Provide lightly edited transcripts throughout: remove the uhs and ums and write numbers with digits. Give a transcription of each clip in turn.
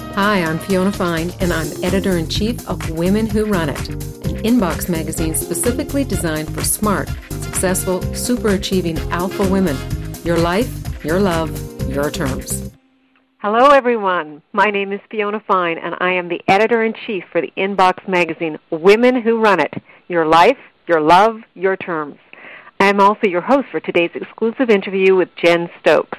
Hi, I'm Fiona Fine, and I'm editor-in-chief of Women Who Run It, an inbox magazine specifically designed for smart, successful, super-achieving alpha women. Your life, your love, your terms. Hello, everyone. My name is Fiona Fine, and I am the editor-in-chief for the inbox magazine Women Who Run It. Your life, your love, your terms. I am also your host for today's exclusive interview with Jen Stokes.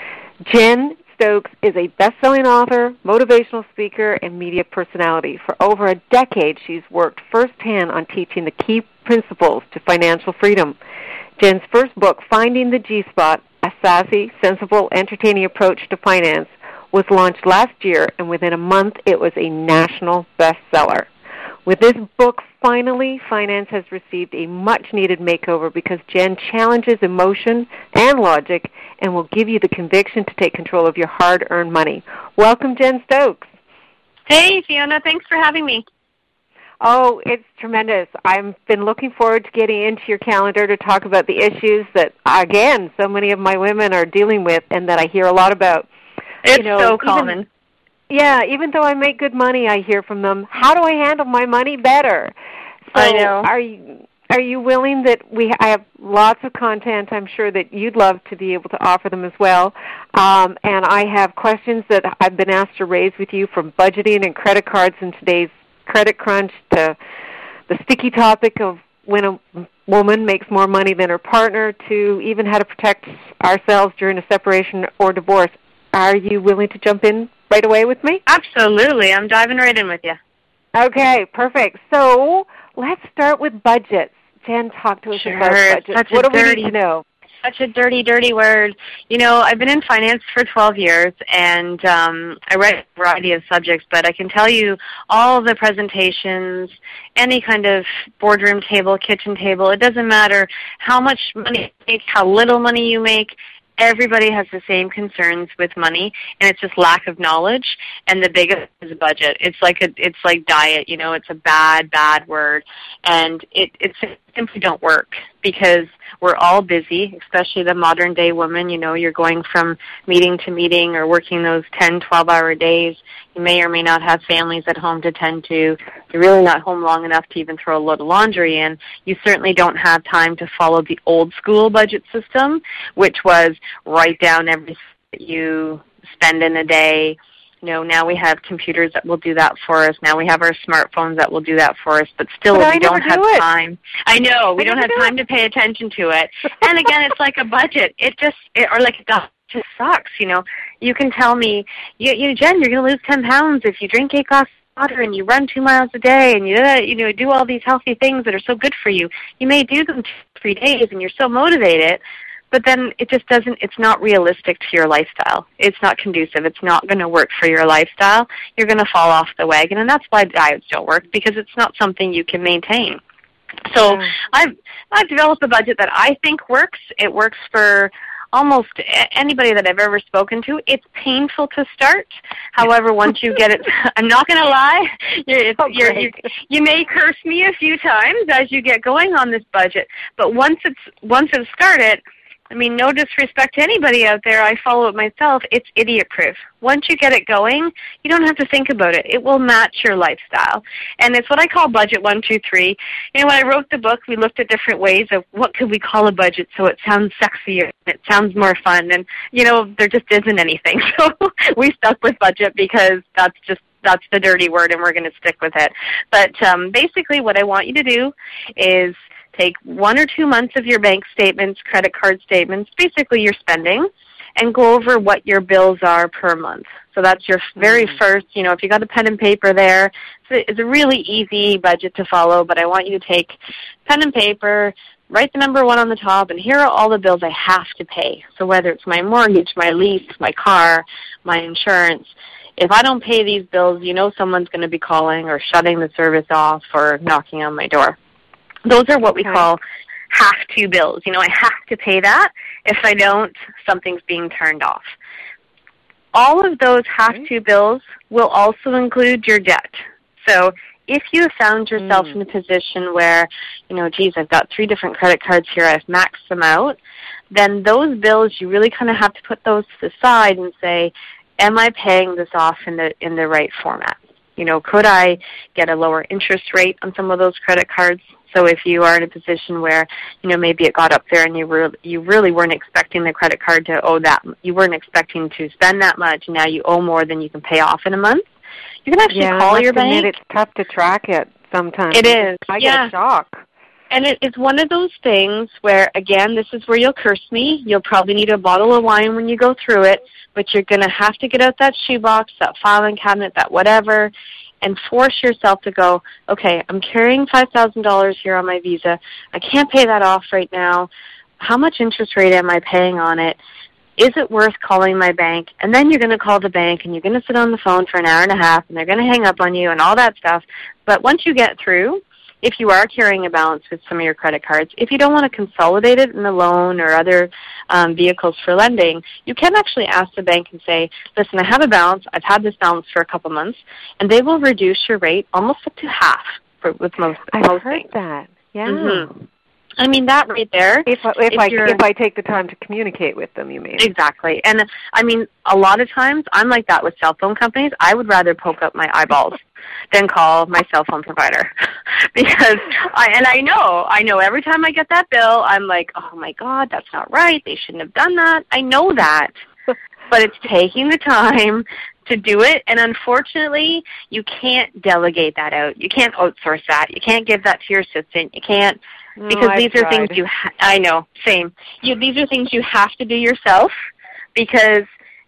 Jen Stokes is a best-selling author, motivational speaker, and media personality. For over a decade, she's worked firsthand on teaching the key principles to financial freedom. Jen's first book, Finding the G-Spot, A Sassy, Sensible, Entertaining Approach to Finance, was launched last year, and within a month, it was a national bestseller. With this book, finally, finance has received a much-needed makeover because Jen challenges emotion and logic and will give you the conviction to take control of your hard-earned money. Welcome, Jen Stokes. Hey, Fiona. Thanks for having me. Oh, it's tremendous. I've been looking forward to getting into your calendar to talk about the issues that, again, so many of my women are dealing with and that I hear a lot about. It's so common. Even though I make good money, I hear from them, how do I handle my money better? So I know. Are you willing that I have lots of content I'm sure that you'd love to be able to offer them as well. And I have questions that I've been asked to raise with you from budgeting and credit cards in today's credit crunch to the sticky topic of when a woman makes more money than her partner to even how to protect ourselves during a separation or divorce. Are you willing to jump in right away with me? Absolutely. I'm diving right in with you. Okay, perfect. So let's start with budgets. Jen, talk to us about budgets. What do we need to know? Such a dirty, dirty word. You know, I've been in finance for 12 years, and I write a variety of subjects, but I can tell you all the presentations, any kind of boardroom table, kitchen table, it doesn't matter how much money you make, how little money you make, everybody has the same concerns with money, and it's just lack of knowledge. And the biggest is budget. It's like diet. You know, it's a bad word, and it simply don't work because we're all busy, especially the modern day woman. You know, you're going from meeting to meeting or working those 10, 12-hour days. You may or may not have families at home to tend to. You're really not home long enough to even throw a load of laundry in. You certainly don't have time to follow the old school budget system, which was write down everything that you spend in a day. You know, now we have computers that will do that for us. Now we have our smartphones that will do that for us, but still we don't have time. I know, we don't have time to pay attention to it. And again, it's like a budget. It just sucks, you know. You can tell me, Jen, you're going to lose 10 pounds if you drink 8 glasses of water and you run 2 miles a day and you do all these healthy things that are so good for you. You may do them 2-3 days and you're so motivated, but then it's not realistic to your lifestyle. It's not conducive. It's not going to work for your lifestyle. You're going to fall off the wagon, and that's why diets don't work, because it's not something you can maintain. So I've developed a budget that I think works. It works for almost anybody that I've ever spoken to. It's painful to start. However, once you get it, I'm not going to lie, you may curse me a few times as you get going on this budget, but once it's started, I mean, no disrespect to anybody out there, I follow it myself, it's idiot-proof. Once you get it going, you don't have to think about it. It will match your lifestyle. And it's what I call budget 1, 2, 3. You know, when I wrote the book, we looked at different ways of what could we call a budget so it sounds sexier, it sounds more fun, and, you know, there just isn't anything. So we stuck with budget because that's the dirty word, and we're going to stick with it. But basically what I want you to do is take 1 or 2 months of your bank statements, credit card statements, basically your spending, and go over what your bills are per month. So that's your very first, you know, if you got a pen and paper there, it's a really easy budget to follow, but I want you to take pen and paper, write the number 1 on the top, and here are all the bills I have to pay. So whether it's my mortgage, my lease, my car, my insurance, if I don't pay these bills, you know someone's going to be calling or shutting the service off or knocking on my door. Those are what we call have-to bills. You know, I have to pay that. If I don't, something's being turned off. All of those have-to bills will also include your debt. So if you found yourself in a position where, you know, geez, I've got 3 different credit cards here, I've maxed them out, then those bills, you really kind of have to put those to the side and say, am I paying this off in the right format? You know, could I get a lower interest rate on some of those credit cards? So if you are in a position where, you know, maybe it got up there and you really weren't expecting the credit card to owe that, you weren't expecting to spend that much, and now you owe more than you can pay off in a month, you can actually call your bank. Admit, it's tough to track it sometimes. It is. I get a shock. And it's one of those things where, again, this is where you'll curse me. You'll probably need a bottle of wine when you go through it, but you're going to have to get out that shoebox, that filing cabinet, that whatever, and force yourself to go, okay, I'm carrying $5,000 here on my Visa. I can't pay that off right now. How much interest rate am I paying on it? Is it worth calling my bank? And then you're going to call the bank, and you're going to sit on the phone for an hour and a half, and they're going to hang up on you and all that stuff. But once you get through, if you are carrying a balance with some of your credit cards, if you don't want to consolidate it in a loan or other vehicles for lending, you can actually ask the bank and say, listen, I have a balance. I've had this balance for a couple months, and they will reduce your rate almost up to half with most I've heard things. that. Yeah. Mm-hmm. I mean, that right there. If I take the time to communicate with them, you mean? Exactly. And I mean, a lot of times, I'm like that with cell phone companies. I would rather poke up my eyeballs than call my cell phone provider. Because I know every time I get that bill, I'm like, oh my God, that's not right. They shouldn't have done that. I know that. But it's taking the time to do it, and unfortunately, you can't delegate that out. You can't outsource that. You can't give that to your assistant. You can't, because these are things I know, same. These are things you have to do yourself, because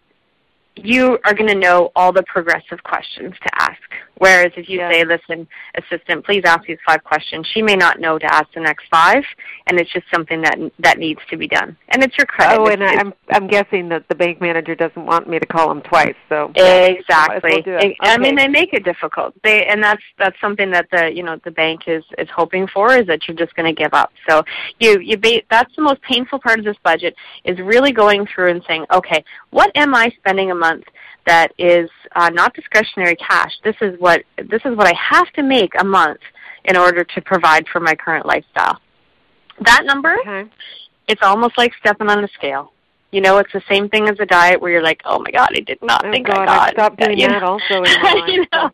you are going to know all the progressive questions to ask. Whereas if you say, listen, assistant, please ask these 5 questions, she may not know to ask the next 5, and it's just something that needs to be done. And it's your credit. Oh, and I'm guessing that the bank manager doesn't want me to call him twice. So exactly. Okay. I mean, they make it difficult. And that's something that the bank is hoping for, is that you're just going to give up. So that's the most painful part of this budget, is really going through and saying, okay, what am I spending a month that is not discretionary cash? This is what I have to make a month in order to provide for my current lifestyle. That number, it's almost like stepping on a scale. You know, it's the same thing as a diet where you're like, oh my God, I did not think I got. I stopped doing that also anymore.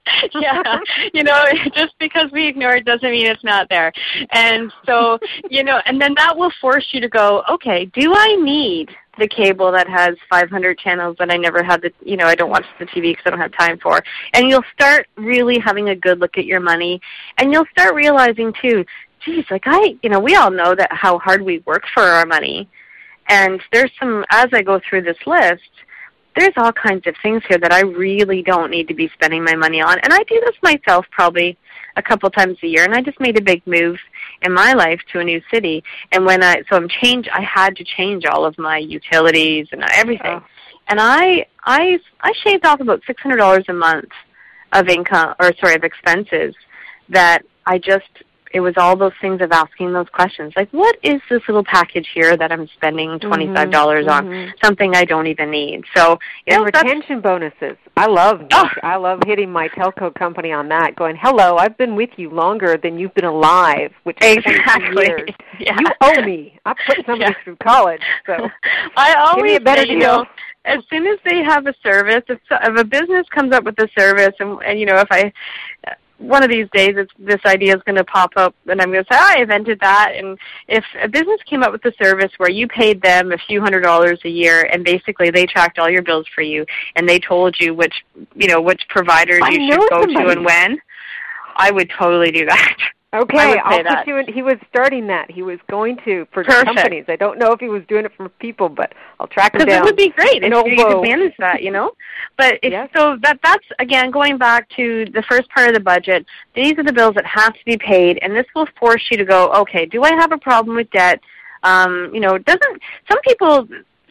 Just because we ignore it doesn't mean it's not there. And so, and then that will force you to go, okay, do I need the cable that has 500 channels that I never had I don't watch the TV because I don't have time for? And you'll start really having a good look at your money, and you'll start realizing too, geez, we all know that how hard we work for our money. And there's as I go through this list, there's all kinds of things here that I really don't need to be spending my money on. And I do this myself probably a couple times a year, and I just made a big move in my life to a new city. And I had to change all of my utilities and everything. And I shaved off about $600 a month of expenses that it was all those things of asking those questions. Like, what is this little package here that I'm spending $25 on? Something I don't even need. So, retention bonuses. I love hitting my telco company on that, going, hello, I've been with you longer than you've been alive, which is 22 years. Yeah. You owe me. I put somebody through college, so I always give me a better deal. As soon as they have a service, if a business comes up with a service, and if one of these days this idea is going to pop up, and I'm going to say, I invented that. And if a business came up with a service where you paid them a few $100s a year, and basically they tracked all your bills for you, and they told you which providers you should go to and when, I would totally do that. Okay, I'll put you in. He was starting that. He was going to for companies. I don't know if he was doing it for people, but I'll track him down. Because it would be great if you could manage that, But so that's, again, going back to the first part of the budget, these are the bills that have to be paid, and this will force you to go, okay, do I have a problem with debt? A lot of people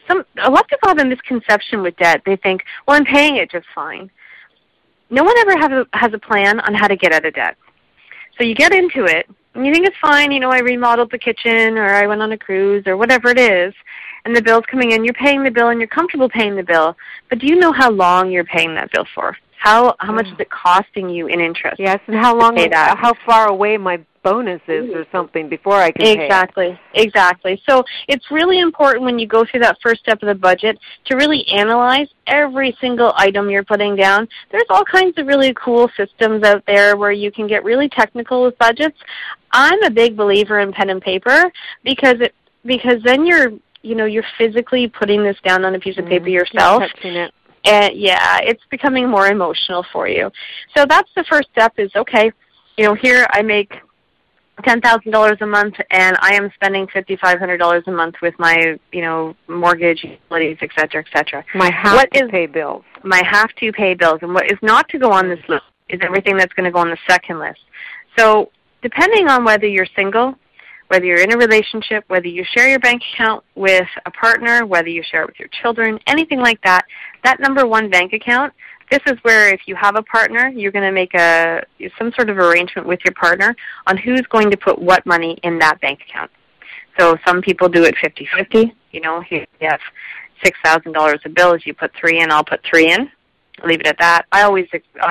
have a misconception with debt. They think, well, I'm paying it just fine. No one ever has a plan on how to get out of debt. So you get into it, and you think it's fine, I remodeled the kitchen, or I went on a cruise, or whatever it is, and the bill's coming in, you're paying the bill, and you're comfortable paying the bill, but do you know how long you're paying that bill for? How much is it costing you in interest? Yes, and how far away my bonuses or something before I can pay. Exactly. So it's really important when you go through that first step of the budget to really analyze every single item you're putting down. There's all kinds of really cool systems out there where you can get really technical with budgets. I'm a big believer in pen and paper because then you're physically putting this down on a piece of paper yourself. Touching it. And it's becoming more emotional for you. So that's the first step is, okay, here I make $10,000 a month, and I am spending $5,500 a month with my, mortgage, utilities, et cetera. My have-to-pay bills. My have-to-pay bills. And what is not to go on this list is everything that's going to go on the second list. So depending on whether you're single, whether you're in a relationship, whether you share your bank account with a partner, whether you share it with your children, anything like that, that number one bank account, this is where if you have a partner, you're going to make some sort of arrangement with your partner on who's going to put what money in that bank account. So some people do it 50-50. If you have $6,000 of bills, you put 3 in, I'll put 3 in. Leave it at that. I always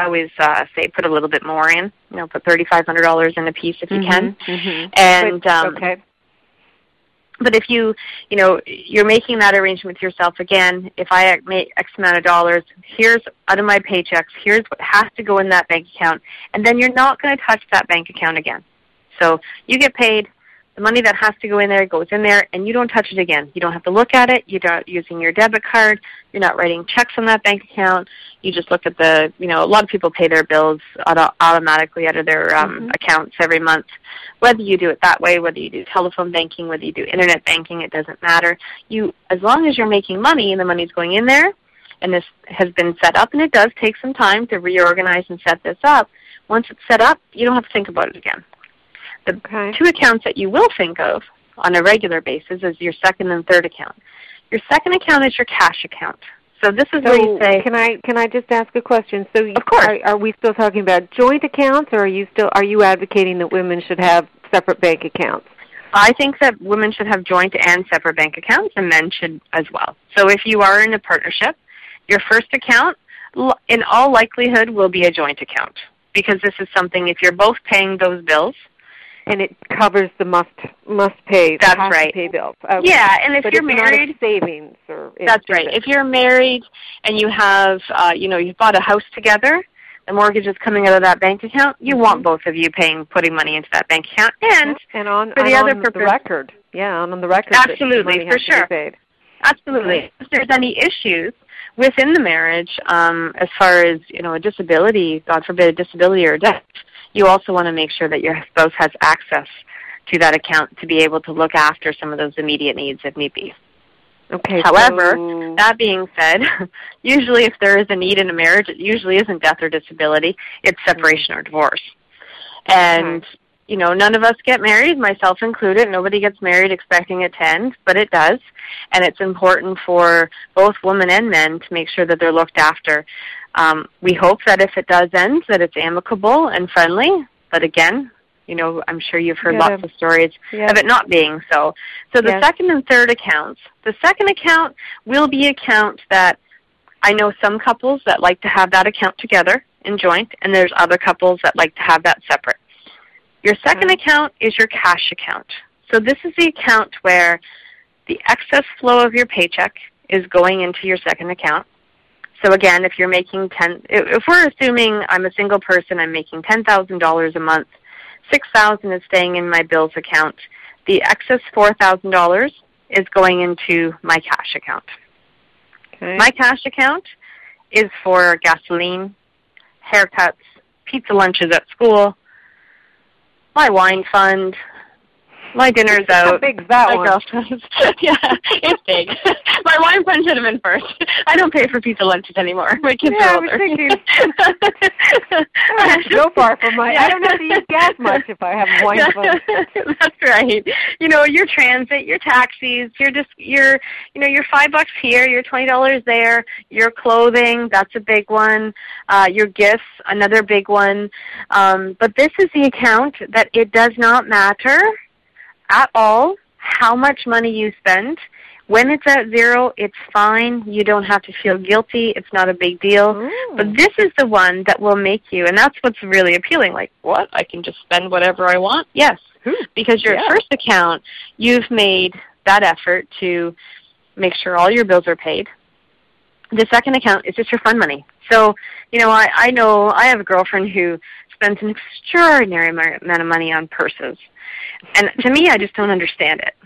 say put a little bit more in. Put $3,500 in a piece if you can. Mm-hmm. And okay. But if you're making that arrangement with yourself, again, if I make X amount of dollars, here's out of my paychecks, here's what has to go in that bank account, and then you're not going to touch that bank account again. So you get paid, the money that has to go in there goes in there, and you don't touch it again. You don't have to look at it. You're not using your debit card. You're not writing checks on that bank account. You just look at a lot of people pay their bills automatically out of their accounts every month. Whether you do it that way, whether you do telephone banking, whether you do internet banking, it doesn't matter. As long as you're making money and the money's going in there, and this has been set up, and it does take some time to reorganize and set this up, once it's set up, you don't have to think about it again. The two accounts that you will think of on a regular basis is your second and third account. Your second account is your cash account. So this is where you say, can I just ask a question? So of course. Are we still talking about joint accounts, or are you advocating that women should have separate bank accounts? I think that women should have joint and separate bank accounts, and men should as well. So if you are in a partnership, your first account, in all likelihood, will be a joint account, because this is something, if you're both paying those bills, and it covers the must pay. That's right. Pay bills. Okay. Yeah, and if you're married, not savings or that's right. If you're married and you have, you've bought a house together, the mortgage is coming out of that bank account. You want both of you putting money into that bank account, and on for the other purpose, the record. Yeah, on the record. Absolutely, for sure. Absolutely. If there's any issues within the marriage, as far as a disability, God forbid, a disability or a death, you also want to make sure that your spouse has access to that account to be able to look after some of those immediate needs if need be. Okay. However, that being said, usually if there is a need in a marriage, it usually isn't death or disability. It's separation or divorce. And, none of us get married, myself included. Nobody gets married expecting it to end, but it does. And it's important for both women and men to make sure that they're looked after. We hope that if it does end, that it's amicable and friendly. But again, I'm sure you've heard lots of stories of it not being so. So the second and third accounts. The second account will be an account that I know some couples that like to have that account together in joint, and there's other couples that like to have that separate. Your second account is your cash account. So this is the account where the excess flow of your paycheck is going into your second account. So again, if you're making if we're assuming I'm a single person, I'm making $10,000 a month, $6,000 is staying in my bills account. The excess $4,000 is going into my cash account. Okay. My cash account is for gasoline, haircuts, pizza lunches at school, my wine fund, my dinner's out. How big's that one? Yeah, it's big. My wine fund should have been first. I don't pay for pizza lunches anymore. My kids are older. I was thinking. I don't have to go far from my. I don't have to eat gas much if I have a wine fund. That's right. Your transit, your taxis, your $5 here, your $20 there, your clothing, that's a big one. Your gifts, another big one. But this is the account that it does not matter at all how much money you spend When it's at zero, it's fine. You don't have to feel guilty. It's not a big deal. But this is the one that will make you, and that's what's really appealing. Like, what? I can just spend whatever I want? Yes. Because your first account, you've made that effort to make sure all your bills are paid. The second account is just your fun money. So, I know I have a girlfriend who spends an extraordinary amount of money on purses. And to me, I just don't understand it.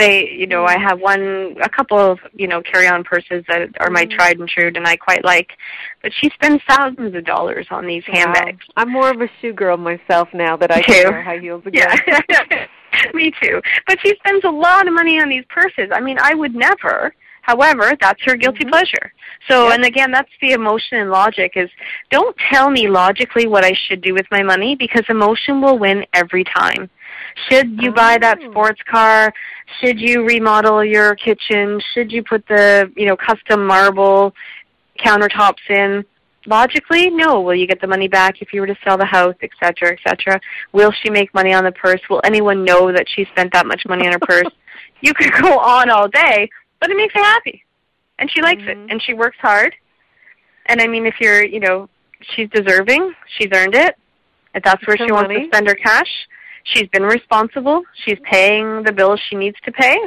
I have a couple of, carry-on purses that are my tried and true, and I quite like. But she spends thousands of dollars on these handbags. I'm more of a shoe girl myself now that I can wear high heels again. Yeah, me too. But she spends a lot of money on these purses. I mean, I would never. However, that's her guilty pleasure. So, and again, that's the emotion and logic is don't tell me logically what I should do with my money because emotion will win every time. Should you buy that sports car? Should you remodel your kitchen? Should you put the, custom marble countertops in? Logically, no. Will you get the money back if you were to sell the house, et cetera, et cetera? Will she make money on the purse? Will anyone know that she spent that much money on her purse? You could go on all day, but it makes her happy. And she likes it, and she works hard. And, I mean, if you're, she's deserving. She's earned it. If that's where she wants to spend her cash. She's been responsible. She's paying the bills she needs to pay.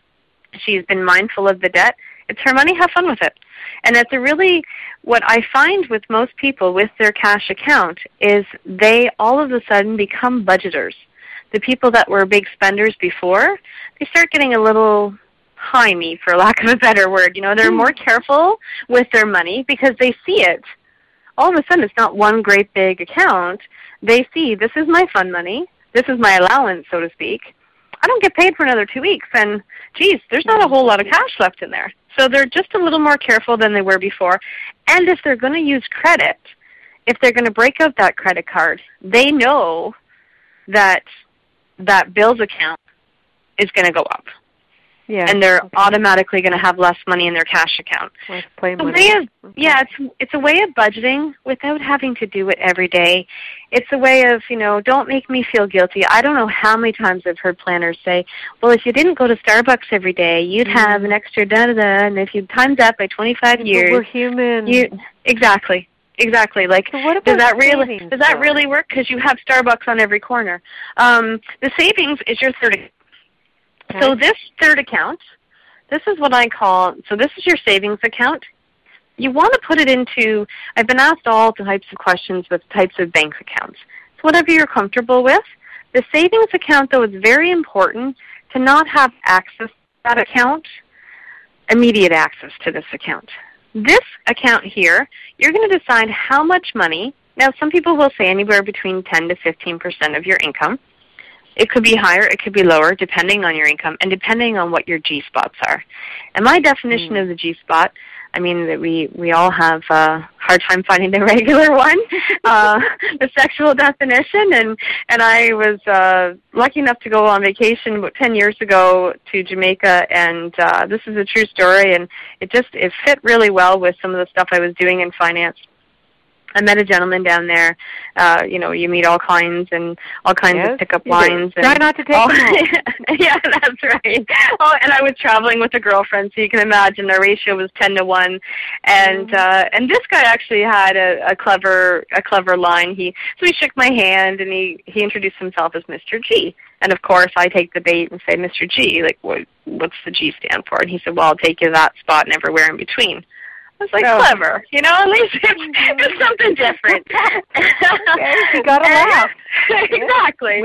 She's been mindful of the debt. It's her money. Have fun with it. And that's what I find with most people with their cash account is they all of a sudden become budgeters. The people that were big spenders before, they start getting a little high-me, for lack of a better word. They're more careful with their money because they see it. All of a sudden, it's not one great big account. They see, this is my fun money. This is my allowance, so to speak. I don't get paid for another 2 weeks, and, geez, there's not a whole lot of cash left in there. So they're just a little more careful than they were before. And if they're going to use credit, if they're going to break out that credit card, they know that that bills account is going to go up. Yeah, and they're automatically going to have less money in their cash account. Less play money. It's a way of budgeting without having to do it every day. It's a way of, don't make me feel guilty. I don't know how many times I've heard planners say, well, if you didn't go to Starbucks every day, you'd have an extra da-da-da, and if you times that by 25 years. But we're human. Exactly. Like, so what about does that really work? Because you have Starbucks on every corner. The savings is your third account. Okay. So this third account, this is what I call, so this is your savings account. You want to put it into, I've been asked all types of questions with types of bank accounts. So whatever you're comfortable with. The savings account, though, is very important to not have access to that account, immediate access to this account. This account here, you're going to decide how much money. Now, some people will say anywhere between 10 to 15% of your income. It could be higher, it could be lower, depending on your income and depending on what your G-spots are. And my definition of the G-spot, I mean, that we all have a hard time finding the regular one, the sexual definition. And I was lucky enough to go on vacation about 10 years ago to Jamaica, and this is a true story, and it fit really well with some of the stuff I was doing in finance. I met a gentleman down there. You meet all kinds of pickup lines. And try not to take them all. Yeah, that's right. Oh, and I was traveling with a girlfriend, so you can imagine our ratio was 10-1. And this guy actually had a clever line. So he shook my hand and he introduced himself as Mr. G. And of course, I take the bait and say, Mr. G, like what's the G stand for? And he said, well, I'll take you to that spot and everywhere in between. It's like clever, at least it's something different. Okay, you got to laugh. Exactly.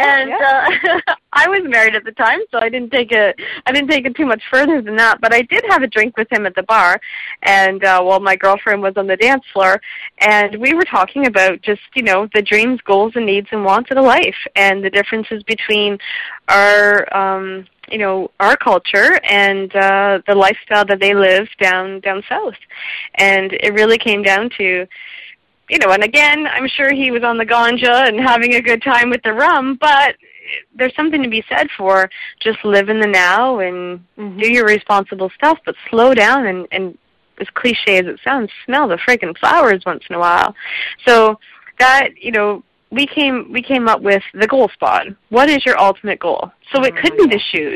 I was married at the time, so I didn't take it too much further than that. But I did have a drink with him at the bar, and while my girlfriend was on the dance floor, and we were talking about just the dreams, goals, and needs and wants of life, and the differences between our our culture and the lifestyle that they live down south. And it really came down to, and again, I'm sure he was on the ganja and having a good time with the rum, but there's something to be said for just live in the now and do your responsible stuff, but slow down and as cliche as it sounds, smell the freaking flowers once in a while. So that, we came up with the goal spot. What is your ultimate goal? So it could be the shoes.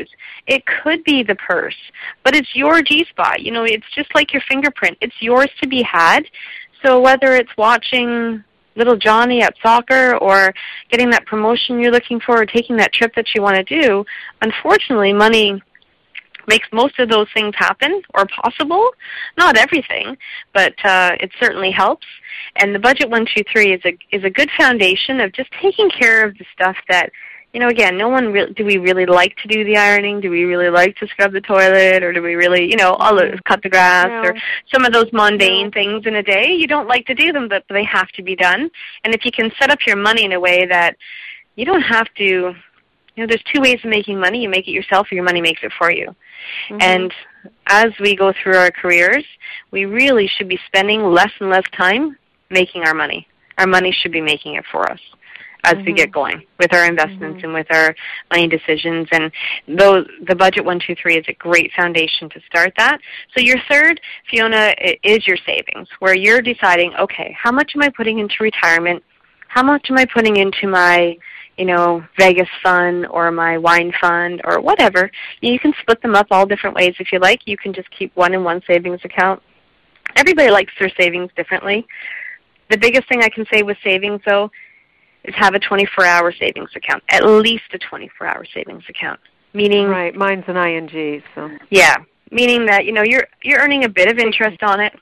It could be the purse, but it's your G-spot. You know, it's just like your fingerprint. It's yours to be had. So whether it's watching little Johnny at soccer or getting that promotion you're looking for or taking that trip that you want to do, unfortunately, money makes most of those things happen or possible. Not everything, but it certainly helps. And the Budget 123 is a good foundation of just taking care of the stuff that, you know, again, do we really like to do the ironing? Do we really like to scrub the toilet? Or do we really, you know, cut the grass? No. Or some of those mundane things in a day? You don't like to do them, but they have to be done. And if you can set up your money in a way that you don't have to, you know, there's two ways of making money. You make it yourself or your money makes it for you. Mm-hmm. And as we go through our careers, we really should be spending less and less time making our money. Our money should be making it for us as we get going with our investments and with our money decisions. And the Budget 123 is a great foundation to start that. So your third, Fiona, is your savings, where you're deciding, okay, how much am I putting into retirement? How much am I putting into my, you know, Vegas fund or my wine fund or whatever? You can split them up all different ways if you like. You can just keep one in one savings account. Everybody likes their savings differently. The biggest thing I can say with savings, though, is have a 24-hour savings account, at least a 24-hour savings account. Meaning, right, mine's an ING. So yeah, meaning that, you know, you're earning a bit of interest on it,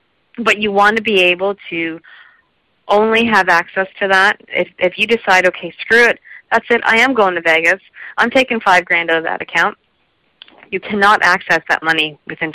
but you want to be able to only have access to that. If you decide, okay, screw it, that's it, I am going to Vegas, I'm taking $5,000 out of that account, you cannot access that money within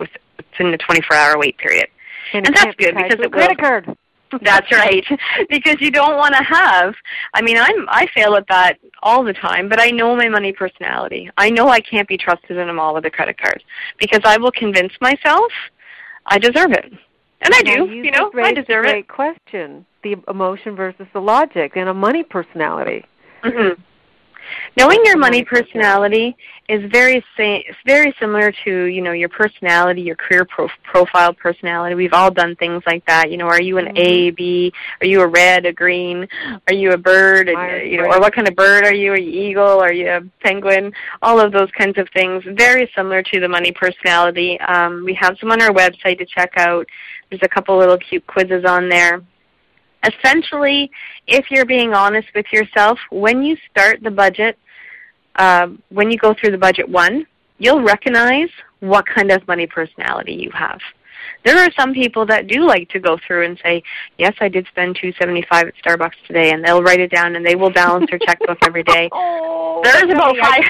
the 24-hour wait period. And that's good because it will. Credit card. That's right, because you don't want to have, I mean, I fail at that all the time, but I know my money personality. I know I can't be trusted in a mall with a credit card because I will convince myself I deserve it. And I do, you know, I deserve it. Great question, the emotion versus the logic and a money personality. Mm-hmm. Knowing your money personality is very similar to, you know, your personality, your career profile personality. We've all done things like that. You know, are you an A, B? Are you a red, a green? Are you a bird? You know, or what kind of bird are you? Are you eagle? Are you a penguin? All of those kinds of things. Very similar to the money personality. We have some on our website to check out. There's a couple little cute quizzes on there. Essentially, if you're being honest with yourself, when you start the budget, when you go through the Budget 1, you'll recognize what kind of money personality you have. There are some people that do like to go through and say, yes, I did spend $2.75 at Starbucks today, and they'll write it down, and they will balance their checkbook every day. There's about five.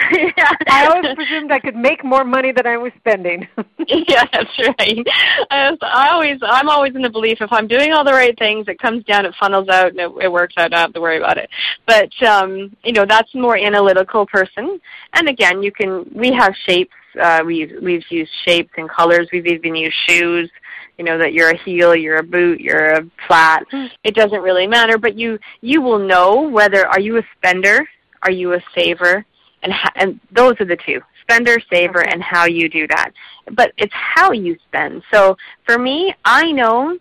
I always presumed I could make more money than I was spending. Yeah, that's right. I'm always in the belief if I'm doing all the right things, it comes down, it funnels out, and it works out. I don't have to worry about it. But you know, that's a more analytical person. And again, we have shapes. We've used shapes and colors. We've even used shoes. You know, that you're a heel, you're a boot, you're a flat. It doesn't really matter. But you will know whether are you a spender, are you a saver, and those are the two: spender, saver, and how you do that. But it's how you spend. So for me, I know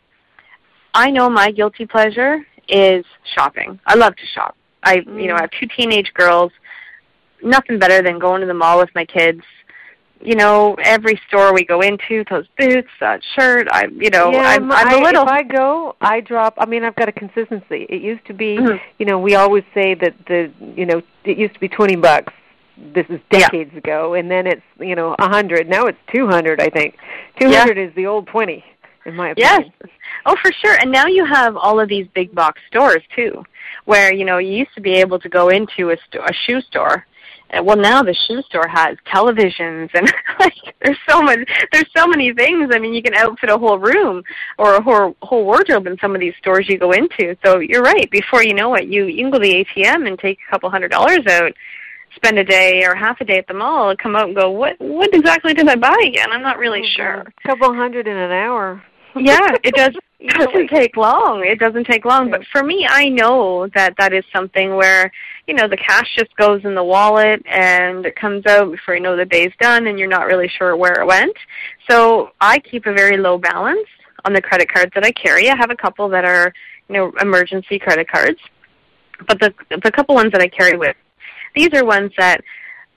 my guilty pleasure is shopping. I love to shop. I have two teenage girls. Nothing better than going to the mall with my kids. You know, every store we go into, those boots, that shirt, I'm a little. If I go, I drop. I mean, I've got a consistency. It used to be, you know, we always say that it used to be $20. This is decades ago, and then it's, you know, $100. Now it's $200. I think $200 is the old 20, in my opinion. Yes. Oh, for sure. And now you have all of these big box stores too, where, you know, you used to be able to go into a shoe store. Well, now the shoe store has televisions and like there's so many things. I mean, you can outfit a whole room or a whole wardrobe in some of these stores you go into. So you're right. Before you know it, you can go to the ATM and take a couple $100 out, spend a day or half a day at the mall, and come out and go, what exactly did I buy again? I'm not really sure. A couple $100 in an hour. Yeah, it doesn't take long. It doesn't take long. But for me, I know that is something where, you know, the cash just goes in the wallet and it comes out before you know the day's done and you're not really sure where it went. So I keep a very low balance on the credit cards that I carry. I have a couple that are, you know, emergency credit cards. But the couple ones that I carry with, these are ones that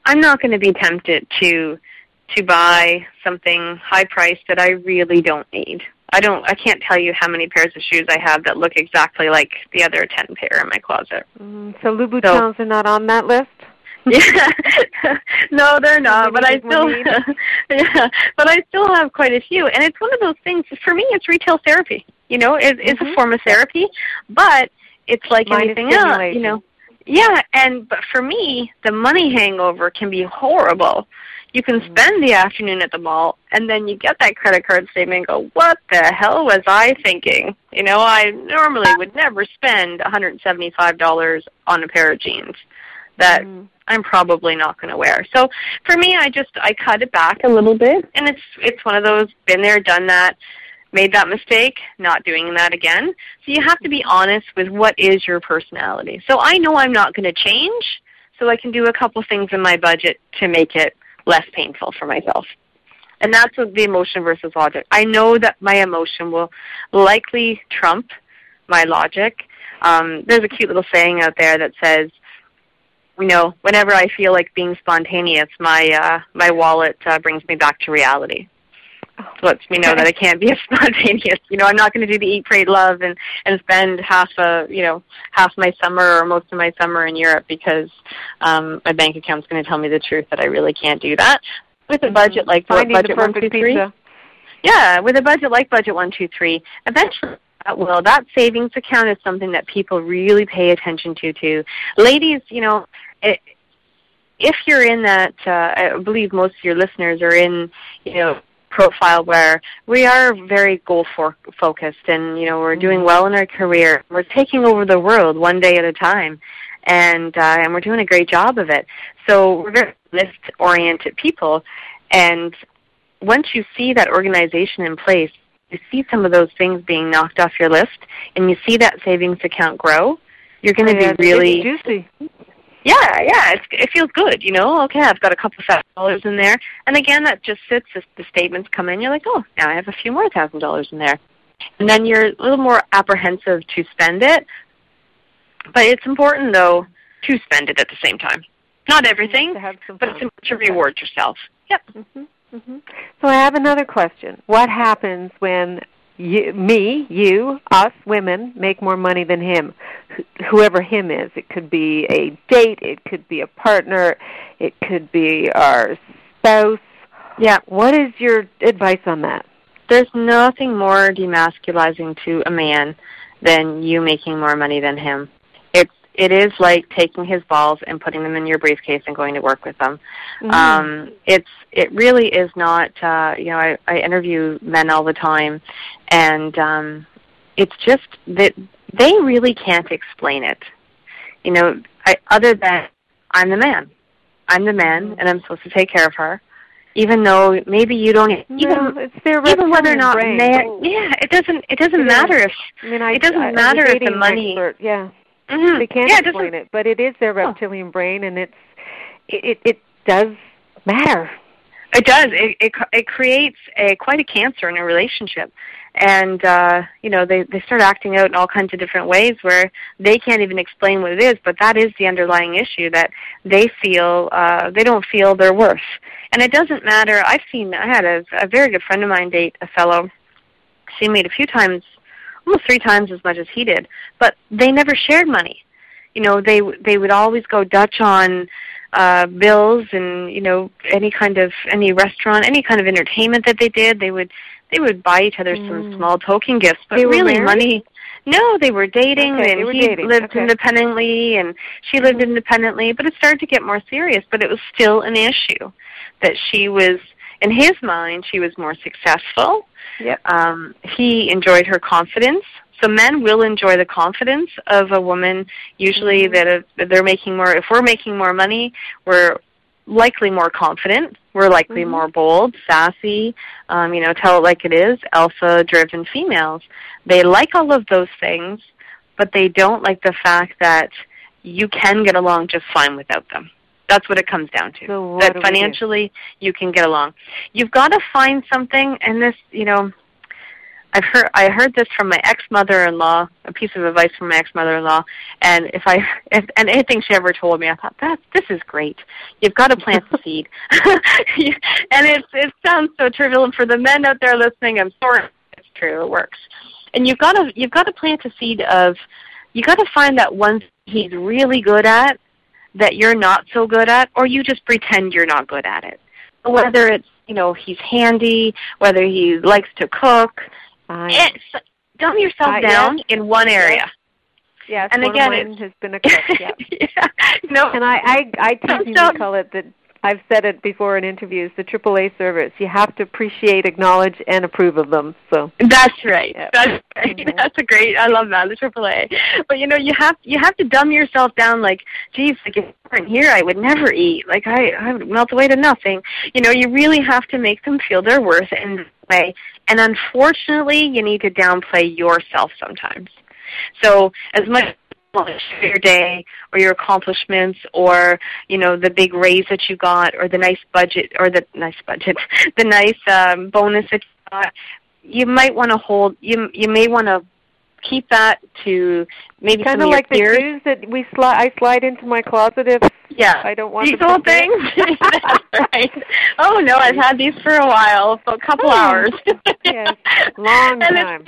I'm not going to be tempted to buy something high priced that I really don't need. I can't tell you how many pairs of shoes I have that look exactly like the other 10 pair in my closet. So Louboutins are not on that list? Yeah. No, they're not, but I still but I still have quite a few. And it's one of those things, for me it's retail therapy. It's a form of therapy, but it's like anything else, Yeah, but for me, the money hangover can be horrible. You can spend the afternoon at the mall, and then you get that credit card statement and go, what the hell was I thinking? I normally would never spend $175 on a pair of jeans that I'm probably not going to wear. So for me, I cut it back a little bit, and it's one of those, been there, done that, made that mistake, not doing that again. So you have to be honest with what is your personality. So I know I'm not going to change, so I can do a couple things in my budget to make it less painful for myself. And that's what the emotion versus logic. I know that my emotion will likely trump my logic. There's a cute little saying out there that says, whenever I feel like being spontaneous, my wallet brings me back to reality. So lets me know that I can't be spontaneous. I'm not going to do the Eat, Pray, Love and spend half my summer or most of my summer in Europe because my bank account's going to tell me the truth that I really can't do that. With a budget like Budget 123, yeah, with a budget like Budget 123, eventually that savings account is something that people really pay attention to. Ladies, if you're in that, I believe most of your listeners are in, profile where we are very goal-focused and, we're doing well in our career. We're taking over the world one day at a time, and we're doing a great job of it. So we're very list-oriented people, and once you see that organization in place, you see some of those things being knocked off your list, and you see that savings account grow, you're going to be really juicy. Yeah, it feels good, Okay, I've got a couple $1,000 in there, and again, that just sits as the statements come in. You're like, oh, now I have a few more $1,000 in there, and then you're a little more apprehensive to spend it. But it's important, though, to spend it at the same time. Not everything, but it's important to reward yourself. Yep. So I have another question. What happens when us women make more money than him, whoever him is? It could be a date, it could be a partner, it could be our spouse. Yeah. What is your advice on that? There's nothing more demasculizing to a man than you making more money than him. It is like taking his balls and putting them in your briefcase and going to work with them. It really is not. I interview men all the time, and it's just that they really can't explain it. Other than I'm the man, and I'm supposed to take care of her. Even though maybe you don't, it's their even whether or not brain. It doesn't matter if it doesn't matter if the money. Expert, yeah. They can't explain it, but it is their reptilian brain, and it does matter. It does. It creates quite a cancer in a relationship, and they start acting out in all kinds of different ways where they can't even explain what it is, but that is the underlying issue, that they feel they don't feel their worth, and it doesn't matter. I had a very good friend of mine date a fellow. She made a few times. Almost 3 times as much as he did, but they never shared money. They would always go Dutch on bills, and any restaurant, any kind of entertainment that they did, they would buy each other some small token gifts. But really, money. No, they were dating, and he lived independently, and she lived independently. But it started to get more serious. But it was still an issue that she was, in his mind, she was more successful. Yep. He enjoyed her confidence. So men will enjoy the confidence of a woman, usually that if they're making more. If we're making more money, we're likely more confident. We're likely more bold, sassy, tell it like it is, alpha-driven females. They like all of those things, but they don't like the fact that you can get along just fine without them. That's what it comes down to. So that financially you can get along. You've got to find something, and this, I heard this from my ex-mother-in-law, a piece of advice from my ex-mother-in-law, and and anything she ever told me, I thought, this is great. You've got to plant the seed. And it sounds so trivial, and for the men out there listening, I'm sorry, it's true, it works. And you've got to plant a seed of, you got to find that one he's really good at that you're not so good at, or you just pretend you're not good at it. Whether it's, he's handy, whether he likes to cook, dumb yourself down in one area. Yes, and one again, of mine has been a cook. Yeah. Yeah. No. And I teasingly call it that. I've said it before in interviews, the AAA service. You have to appreciate, acknowledge, and approve of them. So that's right. Yep. That's right. Mm-hmm. That's a great. I love that, the AAA. But you have to dumb yourself down. Like, geez, like if you weren't here, I would never eat. Like I would melt away to nothing. You really have to make them feel their worth in a way. And unfortunately, you need to downplay yourself sometimes. So as much your day or your accomplishments or the big raise that you got or the nice budget the nice bonus that you got, you might want to hold you may want to keep that to maybe kind of like your peers. The shoes that I slide into my closet if I don't want these old things. That's right. Oh no, I've had these for a while, for a couple hours. Yes, long time.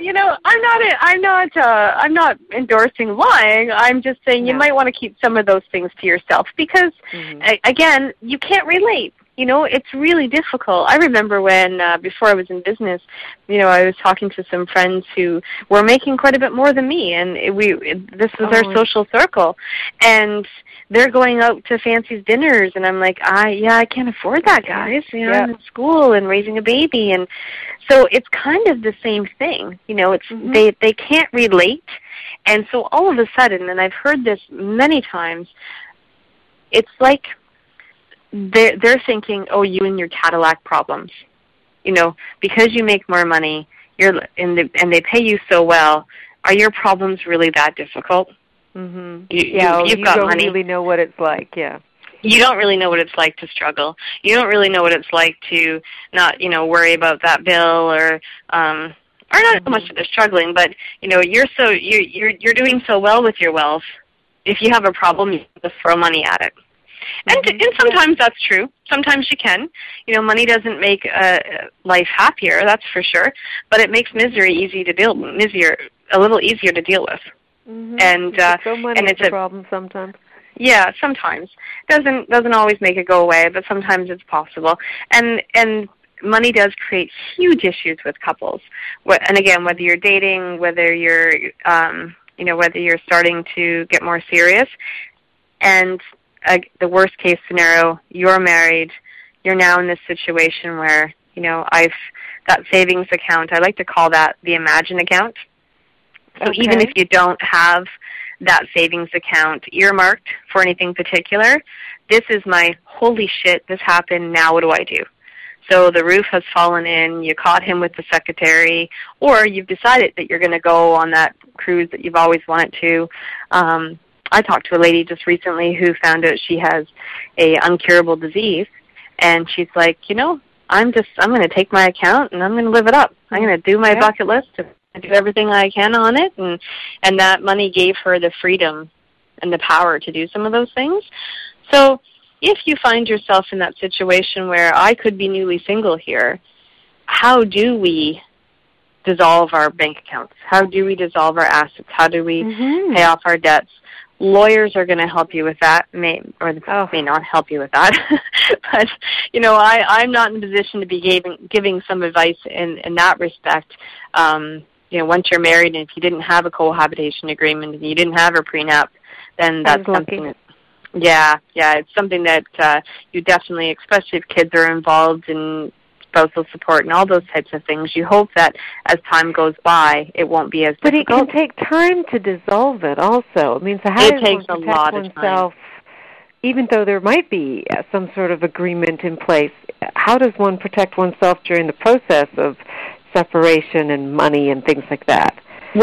I'm not endorsing lying. I'm just saying you might want to keep some of those things to yourself because, again, you can't relate. It's really difficult. I remember when, before I was in business, I was talking to some friends who were making quite a bit more than me, and this was our social circle. And they're going out to fancy dinners, and I'm like, I can't afford that, guys. I'm in school and raising a baby. And so it's kind of the same thing. It's they can't relate. And so all of a sudden, and I've heard this many times, it's like, they're thinking, oh, you and your Cadillac problems, because you make more money, and they pay you so well. Are your problems really that difficult? Mm-hmm. You've got money. You don't really know what it's like. Yeah. You don't really know what it's like to struggle. You don't really know what it's like to not, worry about that bill or not so much that they're struggling, but you're doing so well with your wealth. If you have a problem, you just throw money at it. And sometimes that's true. Sometimes you can. Money doesn't make life happier, that's for sure, but it makes misery a little easier to deal with. Mm-hmm. And it's a problem sometimes. Yeah, sometimes. Doesn't always make it go away, but sometimes it's possible. And money does create huge issues with couples. And again, whether you're dating, whether you're whether you're starting to get more serious, and the worst case scenario, you're married, you're now in this situation where, I've got savings account. I like to call that the Imagine account. So even if you don't have that savings account earmarked for anything particular, this is my holy shit, this happened, now what do I do? So the roof has fallen in, you caught him with the secretary, or you've decided that you're going to go on that cruise that you've always wanted to. I talked to a lady just recently who found out she has a uncurable disease, and she's like, I'm going to take my account and I'm going to live it up. I'm going to do my bucket list and do everything I can on it, and that money gave her the freedom and the power to do some of those things. So if you find yourself in that situation where I could be newly single here, how do we dissolve our bank accounts? How do we dissolve our assets? How do we pay off our debts? Lawyers are going to help you with that, may not help you with that. But, I'm not in a position to be giving some advice in that respect. Once you're married, and if you didn't have a cohabitation agreement and you didn't have a prenup, then that's something. It's something that you definitely, especially if kids are involved in spousal support and all those types of things, you hope that as time goes by, it won't be as difficult. But it can take time to dissolve it also. I mean, so how does one protect oneself, even though there might be some sort of agreement in place, how does one protect oneself during the process of separation and money and things like that?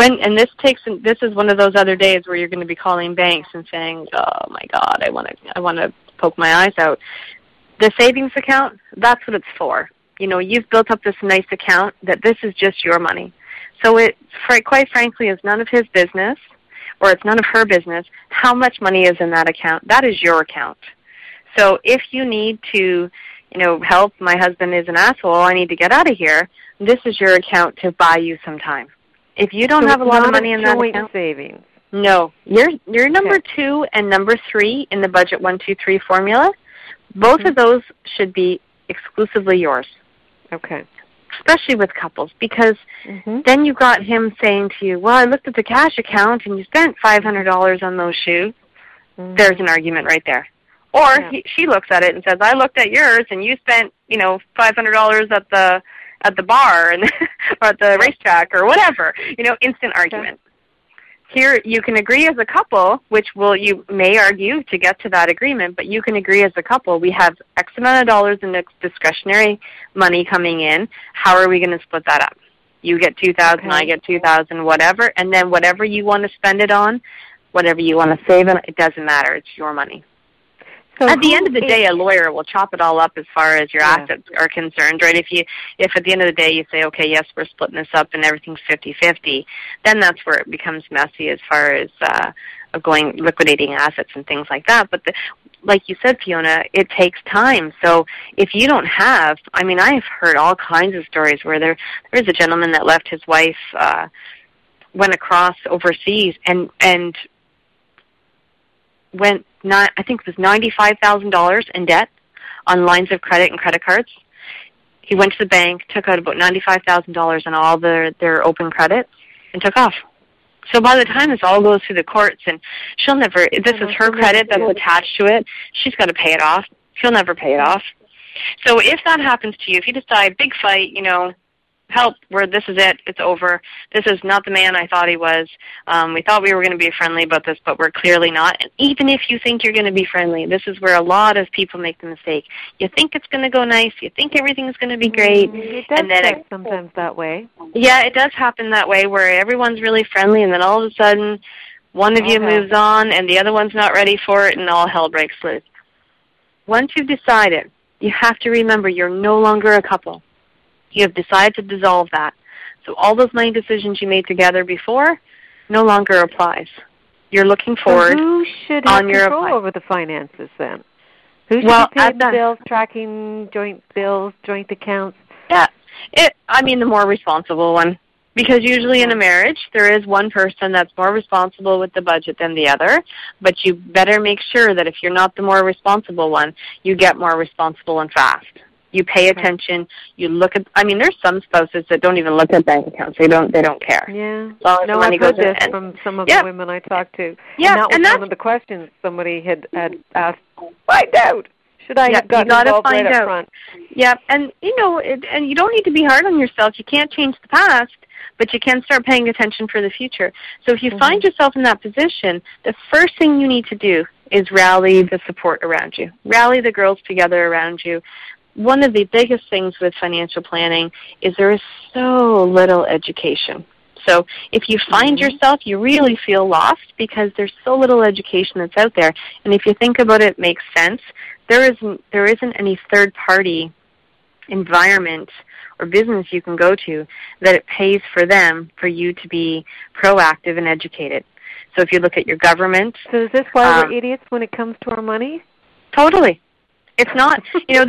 This is one of those other days where you're going to be calling banks and saying, oh my God, I want to poke my eyes out. The savings account, that's what it's for. You've built up this nice account that this is just your money. So it, quite frankly, is none of his business, or it's none of her business, how much money is in that account. That is your account. So if you need to, help, my husband is an asshole, I need to get out of here, this is your account to buy you some time. If you don't have a lot of money in that account, savings. No. You're number 2 and number 3 in the budget 1, 2, 3 formula. Both of those should be exclusively yours. Okay. Especially with couples, because then you got him saying to you, well, I looked at the cash account and you spent $500 on those shoes. There's an argument right there. Or she looks at it and says, I looked at yours and you spent, $500 at the bar and or at the racetrack or whatever. Instant argument. Here you can agree as a couple, which you may argue to get to that agreement, but you can agree as a couple. We have X amount of dollars in discretionary money coming in. How are we going to split that up? You get $2,000, I get $2,000, whatever, and then whatever you want to spend it on, whatever you want to save it, it doesn't matter. It's your money. So at the end of the day, a lawyer will chop it all up as far as your assets are concerned, right? If at the end of the day you say, okay, yes, we're splitting this up and everything's 50-50, then that's where it becomes messy as far as liquidating assets and things like that. But like you said, Fiona, it takes time. So if you don't have, I've heard all kinds of stories where there is a gentleman that left his wife, went across overseas and went, I think it was $95,000 in debt on lines of credit and credit cards. He went to the bank, took out about $95,000 on all their open credit, and took off. So by the time this all goes through the courts, and this is her credit that's attached to it, she's got to pay it off. She'll never pay it off. So if that happens to you, if you decide, big fight, help, this is it, it's over. This is not the man I thought he was. We thought we were going to be friendly about this, but we're clearly not. And even if you think you're going to be friendly, this is where a lot of people make the mistake. You think it's going to go nice, you think everything's going to be great. It does, and then sometimes that way. Yeah, it does happen that way, where everyone's really friendly, and then all of a sudden, one of you moves on, and the other one's not ready for it, and all hell breaks loose. Once you've decided, you have to remember you're no longer a couple. You have decided to dissolve that. So all those money decisions you made together before no longer applies. You're looking forward who should have control over the finances then? Who should be paying the bills, tracking joint bills, joint accounts? Yeah, the more responsible one. Because usually in a marriage, there is one person that's more responsible with the budget than the other. But you better make sure that if you're not the more responsible one, you get more responsible and fast. You pay attention. You look at. There's some spouses that don't even look at bank accounts. They don't care. Yeah. No, I've heard this from some of the women I talk to. Yeah, and that was one of the questions somebody had asked. Find out. Should I have gotten involved right up front? Yeah, and and you don't need to be hard on yourself. You can't change the past, but you can start paying attention for the future. So if you find yourself in that position, the first thing you need to do is rally the support around you. Rally the girls together around you. One of the biggest things with financial planning is there is so little education. So if you find yourself, you really feel lost because there's so little education that's out there. And if you think about it, it makes sense. There isn't any third-party environment or business you can go to that it pays for them for you to be proactive and educated. So if you look at your government. So is this why we're idiots when it comes to our money? Totally. It's not,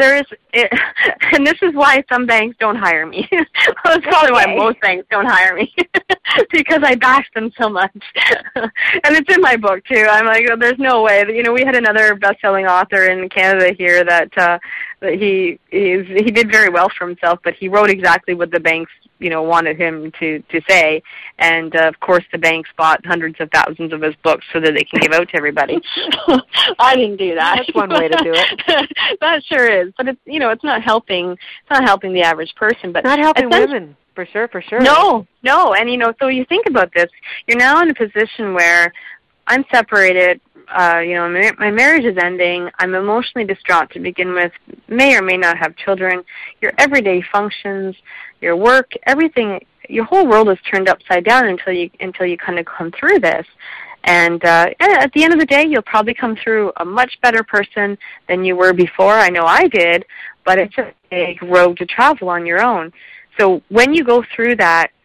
and this is why some banks don't hire me. That's probably why most banks don't hire me, because I bash them so much. And it's in my book, too. I'm like, there's no way. We had another best-selling author in Canada here that he did very well for himself, but he wrote exactly what the banks wanted him to say, and of course the banks bought hundreds of thousands of his books so that they can give out to everybody. I didn't do that. That's one way to do it. That sure is, but it's not helping. It's not helping the average person, but not helping women for sure. No, and so you think about this. You're now in a position where I'm separated. My marriage is ending. I'm emotionally distraught to begin with. May or may not have children. Your everyday functions, your work, everything, your whole world is turned upside down until you kind of come through this. And at the end of the day, you'll probably come through a much better person than you were before. I know I did, but it's a big road to travel on your own. So when you go through that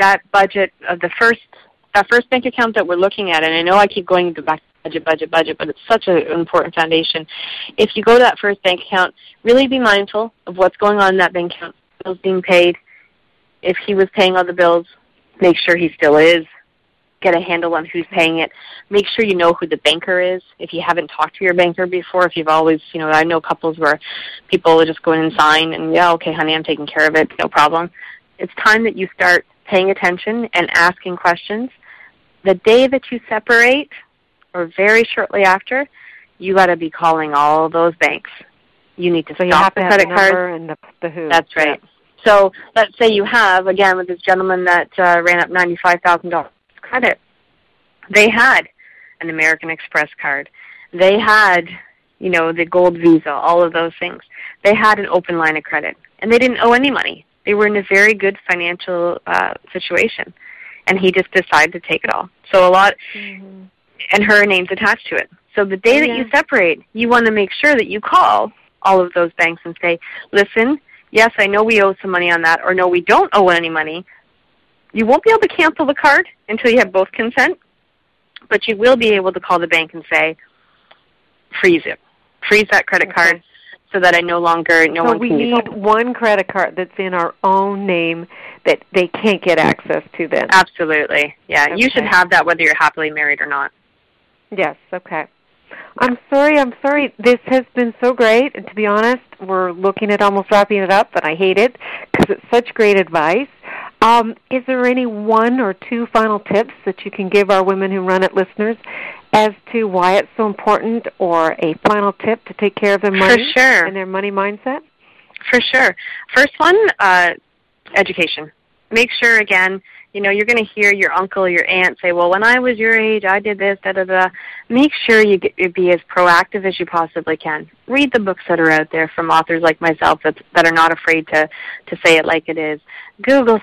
that budget of that first bank account that we're looking at, and I know I keep going back to budget, but it's such an important foundation. If you go to that first bank account, really be mindful of what's going on in that bank account, bills being paid. If he was paying all the bills, make sure he still is. Get a handle on who's paying it. Make sure you know who the banker is. If you haven't talked to your banker before, if you've always, I know couples where people will just go in and sign and, yeah, okay, honey, I'm taking care of it, no problem. It's time that you start paying attention and asking questions. The day that you separate, or very shortly after, you got to be calling all those banks. You need to stop the credit card. And the who. That's right. Yeah. So let's say you have, again, with this gentleman that ran up $95,000 credit, they had an American Express card. They had, the Gold Visa, all of those things. They had an open line of credit, and they didn't owe any money. They were in a very good financial situation, and he just decided to take it all. So a lot, and her name's attached to it. So the day that you separate, you want to make sure that you call all of those banks and say, listen, yes, I know we owe some money on that, or no, we don't owe any money. You won't be able to cancel the card until you have both consent, but you will be able to call the bank and say, freeze it. Freeze that credit card so that I no one can use it. So we need one credit card that's in our own name that they can't get access to then. Absolutely. Yeah, you should have that whether you're happily married or not. Yes, okay. I'm sorry. This has been so great, and to be honest, we're looking at almost wrapping it up, and I hate it because it's such great advice. Is there any one or two final tips that you can give our Women Who Run It listeners as to why it's so important, or a final tip to take care of their money and their money mindset? For sure. First one, education. Make sure, again, you're going to hear your uncle or your aunt say, well, when I was your age, I did this, da-da-da. Make sure you be as proactive as you possibly can. Read the books that are out there from authors like myself that are not afraid to say it like it is. Google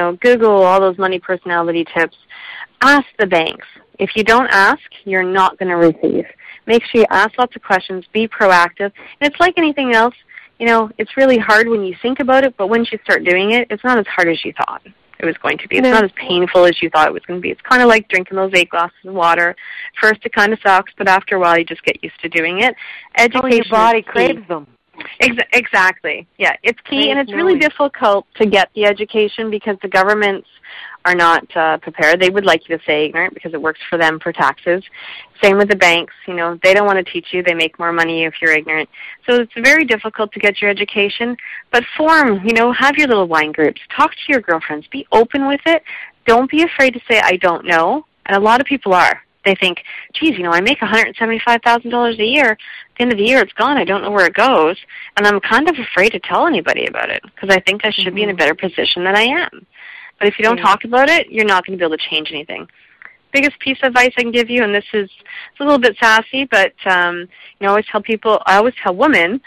all those money personality tips. Ask the banks. If you don't ask, you're not going to receive. Make sure you ask lots of questions. Be proactive. And it's like anything else. It's really hard when you think about it, but once you start doing it, it's not as hard as you thought it was going to be. It's not as painful as you thought it was going to be. It's kind of like drinking those 8 glasses of water. First, it kind of sucks, but after a while, you just get used to doing it. Education, your body craves them. Exactly. Yeah, it's key, and it's really difficult to get the education because the governments are not prepared. They would like you to stay ignorant because it works for them for taxes. Same with the banks. They don't want to teach you. They make more money if you're ignorant. So it's very difficult to get your education. But have your little wine groups. Talk to your girlfriends. Be open with it. Don't be afraid to say, I don't know. And a lot of people are. They think, geez, I make $175,000 a year. At the end of the year, it's gone. I don't know where it goes. And I'm kind of afraid to tell anybody about it because I think I should be in a better position than I am. But if you don't talk about it, you're not going to be able to change anything. Biggest piece of advice I can give you, and it's a little bit sassy, but I always tell people, I always tell women,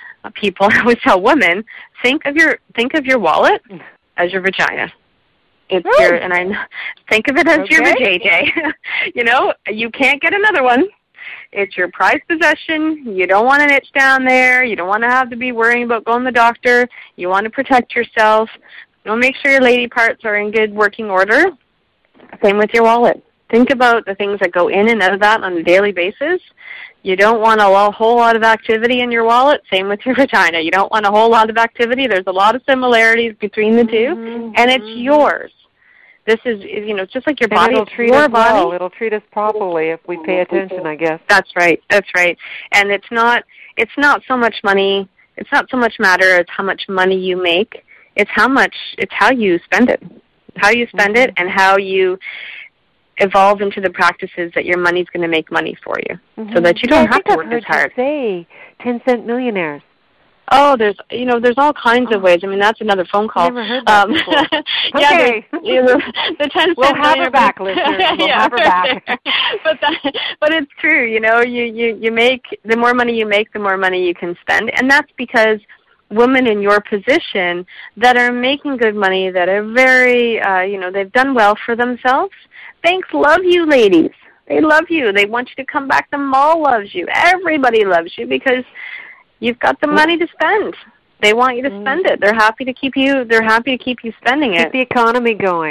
think of your wallet as your vagina. It's think of it as your vajayjay. You can't get another one. It's your prized possession. You don't want an itch down there. You don't want to have to be worrying about going to the doctor. You want to protect yourself. Make sure your lady parts are in good working order. Same with your wallet. Think about the things that go in and out of that on a daily basis. You don't want a whole lot of activity in your wallet. Same with your vagina. You don't want a whole lot of activity. There's a lot of similarities between the two, and it's yours. This is, just like your body. It'll treat us well. It'll treat us properly if we pay attention, I guess. That's right. And it's not so much money. It's not so much matter as how much money you make. It's how you spend it. How you spend it and how you evolve into the practices that your money's going to make money for you, so that you don't have to work as hard. I think I've heard you say 10-cent millionaires. Oh, there's all kinds of ways. I mean, that's another phone call. Never heard that before. Okay. The 10-cent we'll have her back, listeners. We'll have her back. But it's true. You make, the more money you make, the more money you can spend, and that's because women in your position that are making good money, that are very, they've done well for themselves. Banks love you, ladies. They love you. They want you to come back. The mall loves you. Everybody loves you because you've got the money to spend. They want you to spend it. They're happy to keep you. They're happy to keep you spending it. Keep the economy going.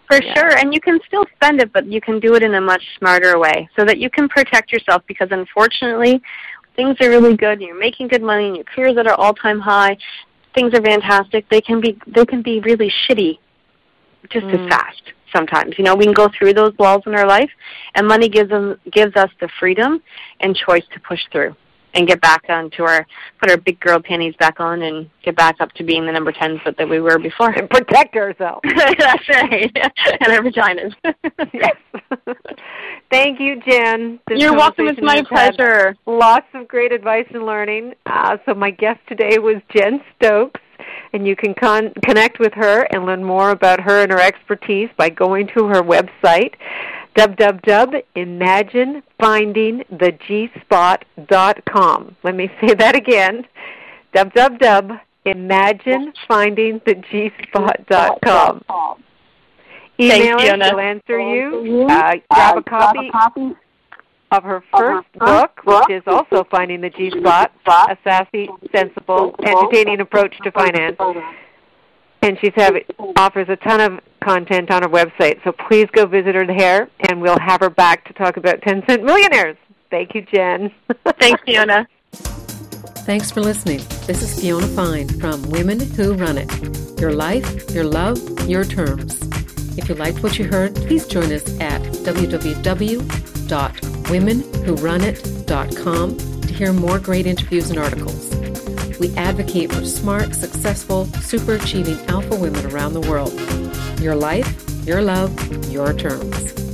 For sure, and you can still spend it, but you can do it in a much smarter way so that you can protect yourself, because unfortunately, things are really good, you're making good money, and your career's at an all-time high, things are fantastic, they can be really shitty just as fast sometimes. You know, we can go through those walls in our life, and money gives us the freedom and choice to push through and get back onto put our big girl panties back on and get back up to being the number 10 foot that we were before. And protect ourselves. That's right. And our vaginas. Yes. Thank you, Jen. You're welcome. It's my pleasure. Lots of great advice and learning. So my guest today was Jen Stokes, and you can connect with her and learn more about her and her expertise by going to her website, www.imaginefindingthegspot.com. Let me say that again, www.imaginefindingthegspot.com. Email her, she'll answer you. Grab a copy of her first book, which is also Finding the G-Spot, A Sassy, Sensible, Entertaining Approach to Finance. And she offers a ton of content on her website, so please go visit her there, and we'll have her back to talk about 10-cent millionaires. Thank you, Jen. Thanks, Fiona. Thanks for listening. This is Fiona Fine from Women Who Run It. Your life, your love, your terms. If you liked what you heard, please join us at www.womenwhorunit.com to hear more great interviews and articles. We advocate for smart, successful, super-achieving alpha women around the world. Your life, your love, your terms.